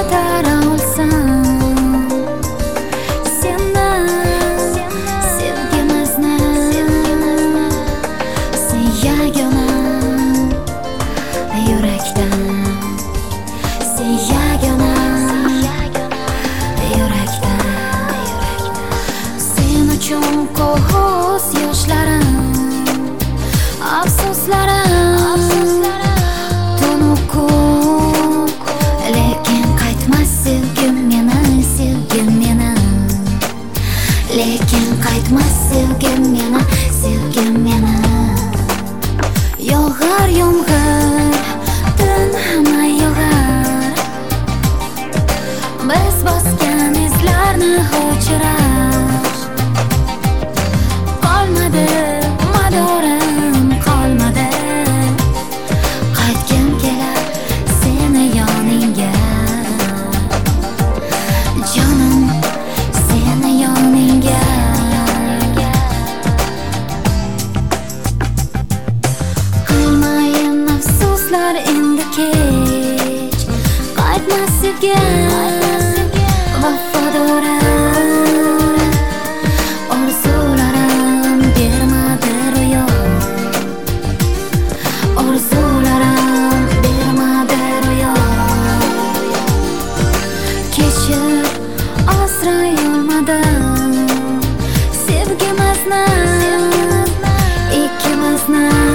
qaytara olsam seni, sevgimizni, sen yagona yurakdan, sen yagona yurakdan. Sen uchun ko'z yoshlarim, afsuslarim tunu ko'k, lekin qaytmas sevgim meni, sevgim meni, lekin qaytmas sevgim meni, sevgim meni. Yog'ar yomg'ir, tinmay yog'ar, biz bosgan izlarni o'chirash qolmadi, madorim qolmadi. Qaytgim kelar seni yoningga, jonim, seni yoningga. Qilmayin afsuslar endi kech, qaytmas sevgim vafodorim. Orzularim bermadi ro'yo, orzularim bermadi ro'yo. Kechir asray olmadim sevgimizni, ikkimizni.